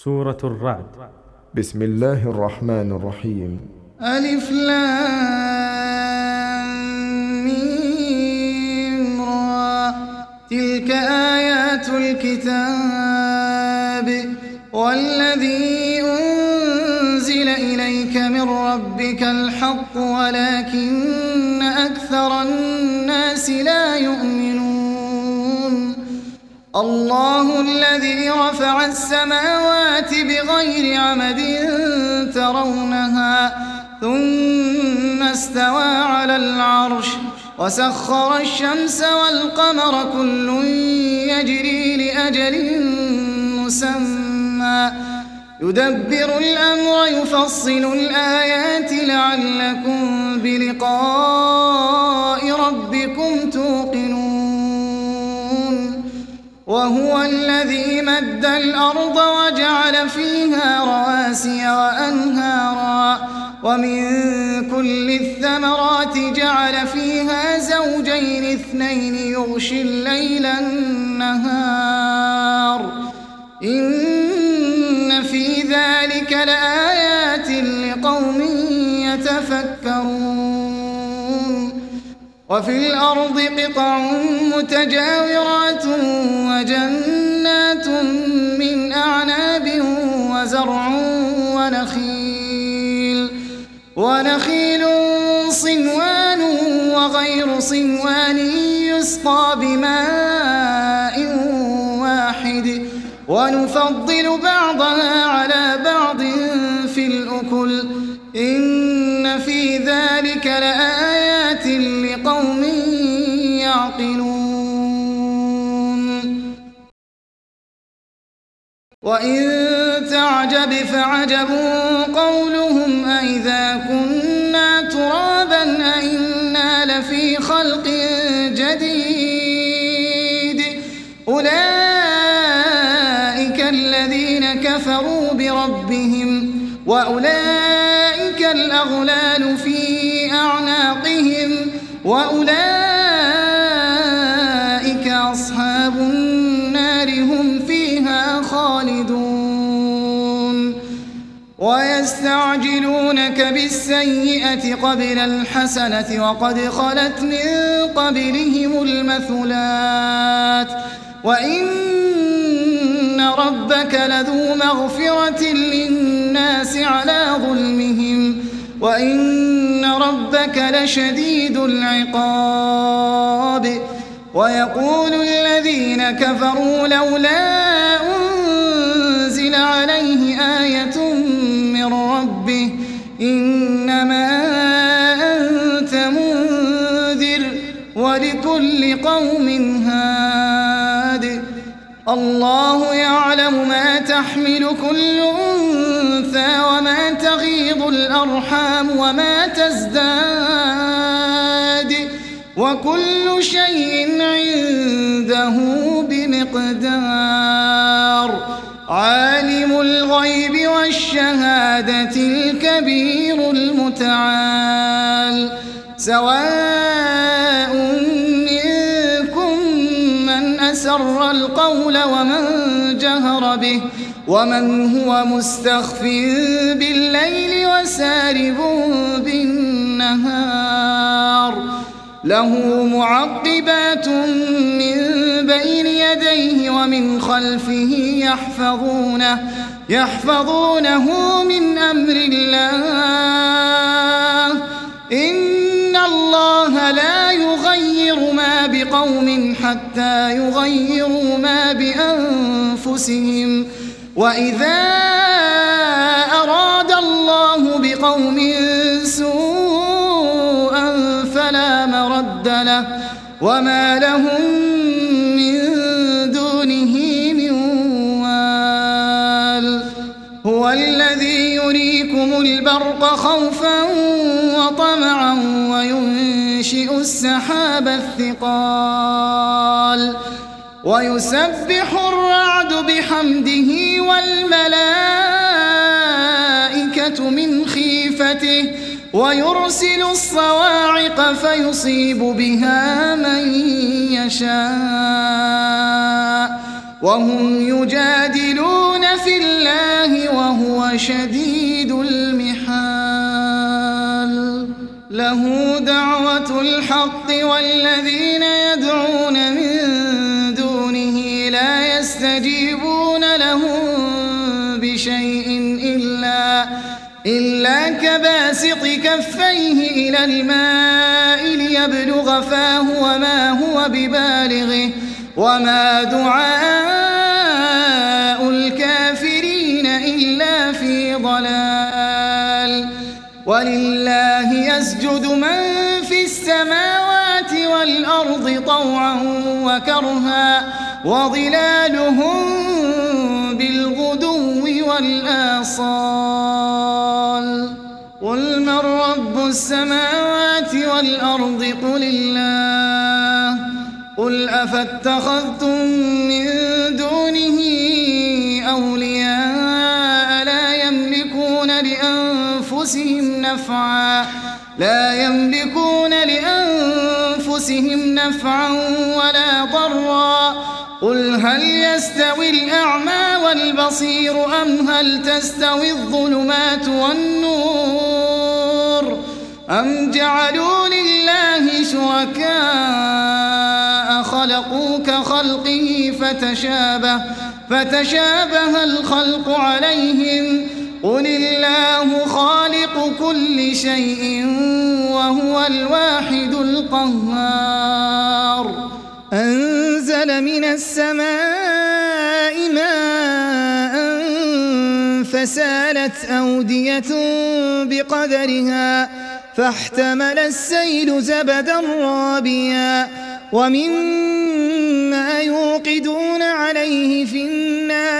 سورة الرعد. بسم الله الرحمن الرحيم. ألف لام ميم را. تلك آيات الكتاب والذي أنزل إليك من ربك الحق ولكن أكثر الناس لا يؤمنون. الله الذي رفع السماوات بغير عمد ترونها ثم استوى على العرش وسخر الشمس والقمر كل يجري لأجل مسمى يدبر الأمر يفصل الآيات لعلكم بلقاء ربكم توقنون. وهو الذي مد الأرض وجعل فيها رواسي وأنهارا ومن كل الثمرات جعل فيها زوجين اثنين يغشي الليل النهار إن في ذلك لآيات لقوم يتفكرون. وفي الأرض قطع متجاورات وجنات من أعناب وزرع ونخيل صنوان وغير صنوان يسقى بماء واحد ونفضل بعضها على بعض في الأكل إن في ذلك لآيات لقوم يعقلون. وإن تعجب فعجب قولهم أإذا كنا ترابا أإنا لفي خلق جديد أولئك الذين كفروا بربهم وأولئك الأغلال في أعناقهم وأولئك أصحاب النار هم فيها خالدون. ويستعجلونك بالسيئة قبل الحسنة وقد خلت من قبلهم المثلات وإن ربك لذو مغفرة للناس على ظلمهم وإن ربك لشديد العقاب. ويقول الذين كفروا لولا أنزل عليه آية من ربه إنما أنت منذر ولكل قوم هاد. الله يعلم ما تحمل كل أنثى وما تغيض الأرحام وما تزداد وكل شيء عنده بمقدار. عالم الغيب والشهادة الكبير المتعال. سواء منكم من أسر القول ومن جهر به ومن هو مستخف بالليل وسارب بالنهار. له معقبات من بين يديه ومن خلفه يحفظونه من أمر الله. إن الله لا يغير ما بقوم حتى يغيروا ما بأنفسهم وإذا أراد الله بقوم سوءا فلا مرد له وما لهم من دونه من وال. هو الذي يريكم البرق خوفا وطمعا وينشئ السحاب الثقال ويسبح الرعد بحمده والملائكة من خيفته ويرسل الصواعق فيصيب بها من يشاء وهم يجادلون في الله شديد المحال له دعوة الحق والذين يدعون من دونه لا يستجيبون لهم بشيء إلا كباسط كفيه إلى الماء ليبلغ فاه وما هو ببالغه وما دعاء الكافرين إلا في ضلال ولله يسجد من في السماوات والأرض طوعا وكرها وظلالهم بالغدو والآصال قل من رب السماوات والأرض قل الله قل أفاتخذتم من دونه أولياء لا يملكون لأنفسهم نفعا ولا ضرا قل هل يستوي الأعمى والبصير أم هل تستوي الظلمات والنور أم جعلوا لله شركاء خلقوا كخلقه فتشابه الخلق عليهم قل الله خالق كل شيء وهو الواحد القهار أنزل من السماء ماء فسالت أودية بقدرها فاحتمل السيل زبدا رابيا ومما يوقدون عليه في النار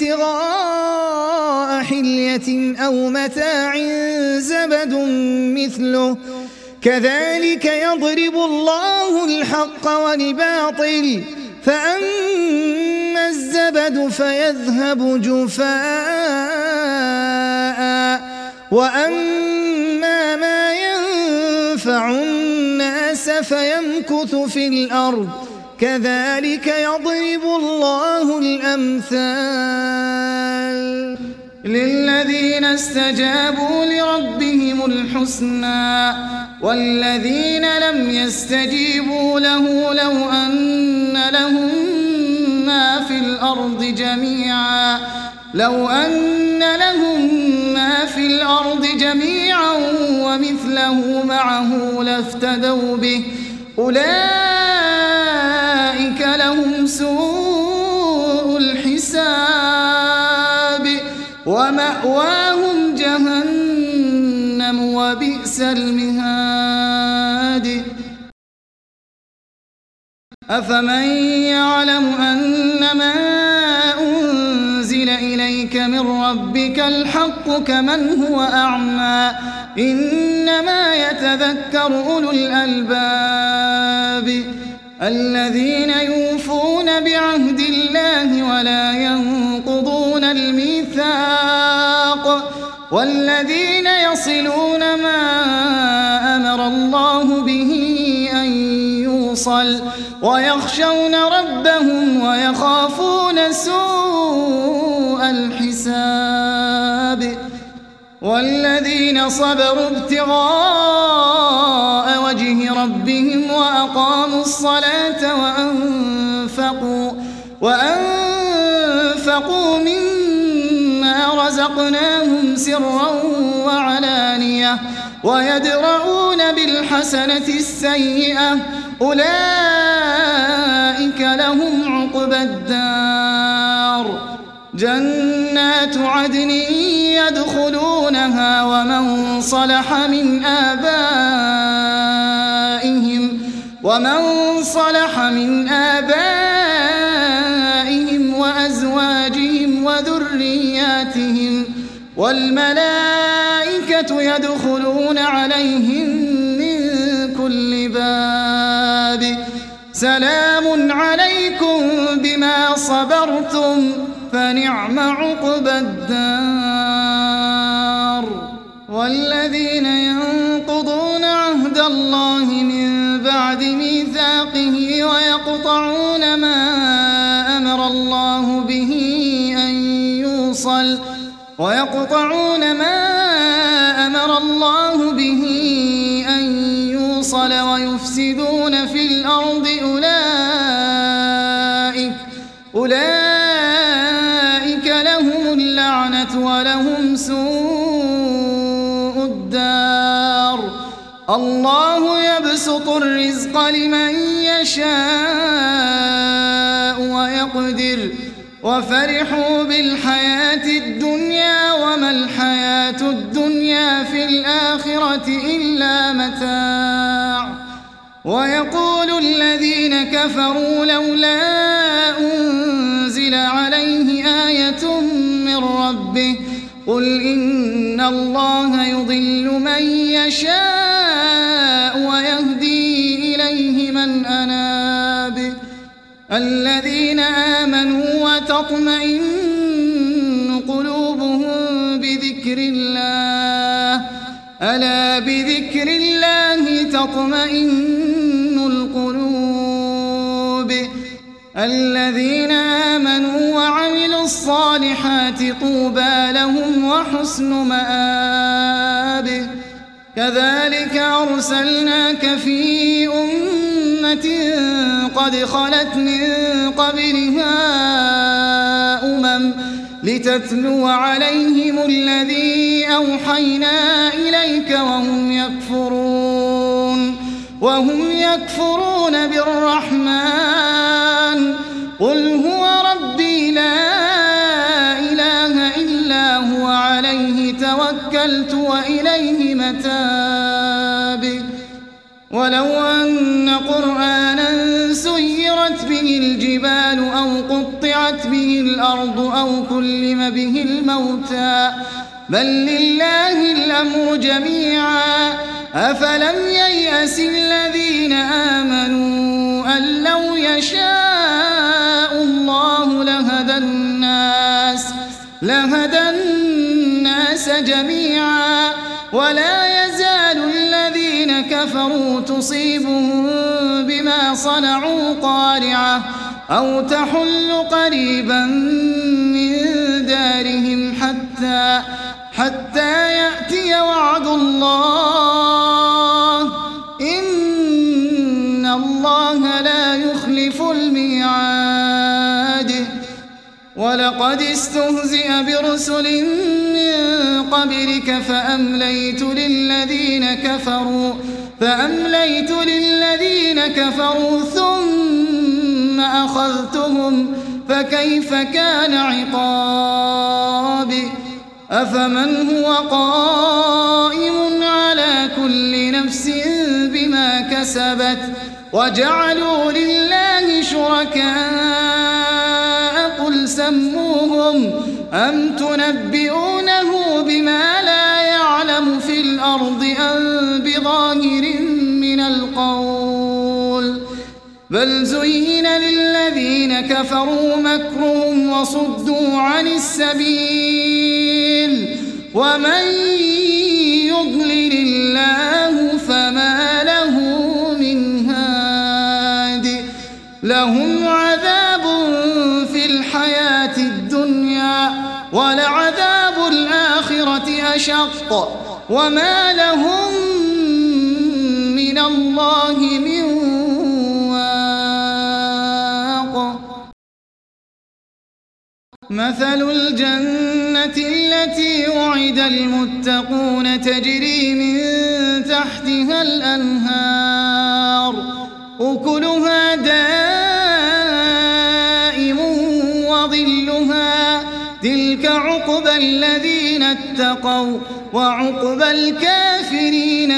ابتغاء حلية أو متاع زبد مثله كذلك يضرب الله الحق والباطل فأما الزبد فيذهب جفاء وأما ما ينفع الناس فيمكث في الأرض كذلك يضرب الله الأمثال للذين استجابوا لربهم الحسنى والذين لم يستجيبوا له لو أن لهم ما في الأرض جميعا ومثله معه لافتدوا به أولئك لهم سوء الحساب ومأواهم جهنم وبئس المهاد أفمن يعلم أنما أنزل إليك من ربك الحق كمن هو أعمى إنما يتذكر أولو الألباب الذين يوفون بعهد الله ولا ينقضون الميثاق والذين يصلون ما أمر الله به أن يوصل ويخشون ربهم ويخافون سوء الحساب والذين صبروا ابتغاء وجه ربهم وأقاموا الصلاة وأنفقوا مما رزقناهم سرا وعلانية ويدرؤون بالحسنة السيئة أولئك لهم عقبى الدار جنات عدن يدخلونها ومن صلح من آبائهم وأزواجهم وذرياتهم والملائكة يدخلون عليهم من كل باب سلام عليكم بما صبرتم فنعم عقبى الدار والذين ينقضون عهد الله من بعد ميثاقه ويقطعون ما أمر الله به أن يوصل ويقطعون ما أمر الله به أن يوصل ويفسدون في الأرض أولئك لهم اللعنة ولهم سوء الدار. الله يبسط الرزق لمن يشاء ويقدر وفرحوا بالحياة الدنيا وما الحياة الدنيا في الآخرة إلا متاع. ويقول الذين كفروا لولا أنزل عليه آية من ربه قل إن الله يضل من يشاء ويهدي إليه من أناب. الذين آمنوا وتطمئن قلوبهم بذكر الله ألا بذكر الله تطمئن القلوب. الذين آمنوا وعملوا الصالحات طوبى لهم وحسن مآب. كذلك أرسلناك في أمة قد خلت من قبلها لتتلو عليهم الذي أوحينا إليك وهم يكفرون بالرحمن قل هو ربي لا إله إلا هو عليه توكلت وإليه متاب. ولو أن قرآنا سيرت به الجبال أو قطعت به الأرض أو كلم به الموتى بل لله الأمر جميعا أفلم ييأس الذين آمنوا أن لو يشاء الله لهدى الناس جميعا ولا يزال الذين كفروا تصيبهم بما صنعوا قارعة أو تحل قريبا من دارهم حتى يأتي وعد الله إن الله لا يخلف الميعاد. ولقد استهزئ برسل من قبلك فأمليت للذين كفروا ثم أخذتهم فكيف كان عقاب. أفمن هو قائم على كل نفس بما كسبت وجعلوا لله شركاء قل سموهم أم تنبئونه بما لا يعلم في الأرض أم بظاهر من القول بل زين للذين كفروا مكرهم وصدوا عن السبيل ومن يضلل الله فما له من هاد. لهم عذاب في الحياة الدنيا ولعذاب الآخرة أشق وما لهم من الله من واق. مثل الجنة التي وعد المتقون تجري من تحتها الأنهار أكلها دائم وظلها تلك عقبى الذين اتقوا وعقبى الكافرين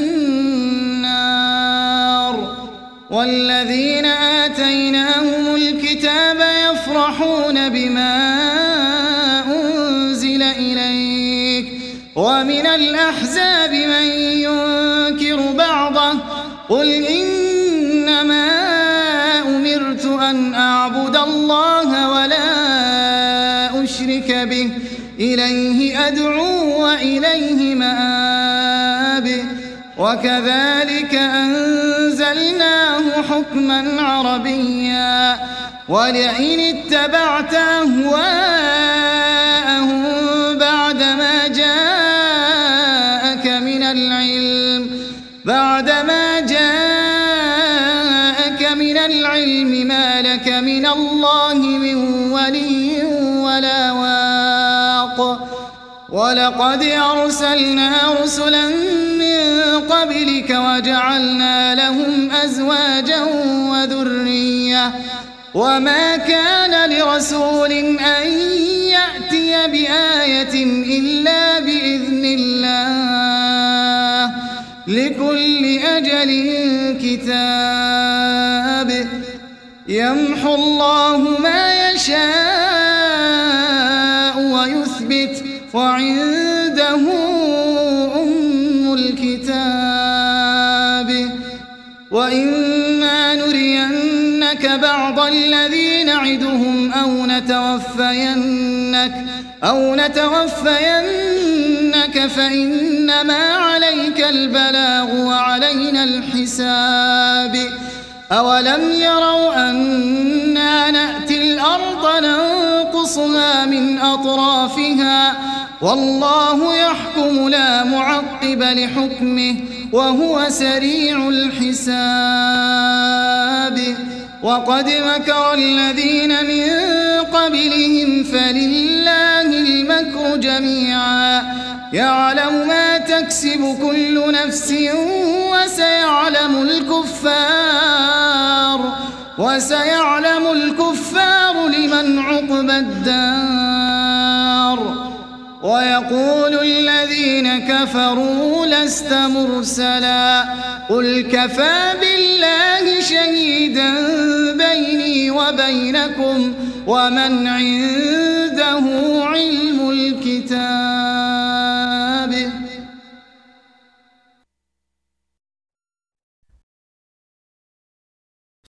النار. والذين آتيناهم الكتاب يفرحون بما أنزل إليك ومن الأحزاب من ينكر بعضه قل إنما أمرت أن أعبد الله ولا أشرك به إليه أدعو وإليه مآب. وكذلك أنزلناه حكما عربيا ولئن اتبعت أهواءهم بعد الله من ولي ولا واق ولقد أرسلنا رسلا من قبلك وجعلنا لهم أزواجا وذرية وما كان لرسول أن يأتي بآية إلا بإذن الله لكل أجل كتاب يمحو الله ما يشاء ويثبت وعنده أم الكتاب وإما نرينك بعض الذي نعدهم أو نتوفينك فإنما عليك البلاغ وعلينا الحساب أولم يروا أنا نأتي الأرض ننقصها من أطرافها والله يحكم لا معقب لحكمه وهو سريع الحساب وقد مكر الذين من قبلهم فلله المكر جميعا يعلم ما تكسب كل نفس وسيعلم الكفار لمن عقبى الدار ويقول الذين كفروا لست مرسلا قل كفى بالله شهيدا بيني وبينكم ومن عنده علم الكتاب